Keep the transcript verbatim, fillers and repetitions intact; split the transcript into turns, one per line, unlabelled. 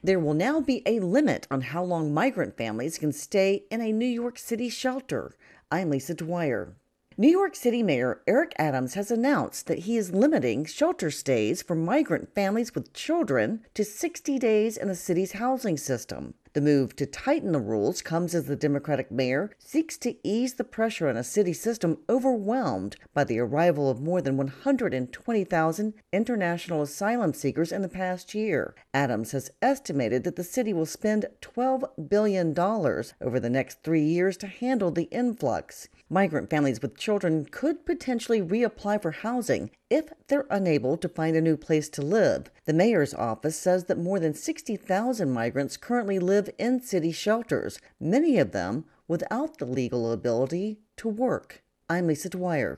There will now be a limit on how long migrant families can stay in a New York City shelter. I'm Lisa Dwyer. New York City Mayor Eric Adams has announced that he is limiting shelter stays for migrant families with children to sixty days in the city's housing system. The move to tighten the rules comes as the Democratic mayor seeks to ease the pressure on a city system overwhelmed by the arrival of more than one hundred twenty thousand international asylum seekers in the past year. Adams has estimated that the city will spend twelve billion dollars over the next three years to handle the influx. Migrant families with children could potentially reapply for housing if they're unable to find a new place to live. The mayor's office says that more than sixty thousand migrants currently live in city shelters, many of them without the legal ability to work. I'm Lisa Dwyer.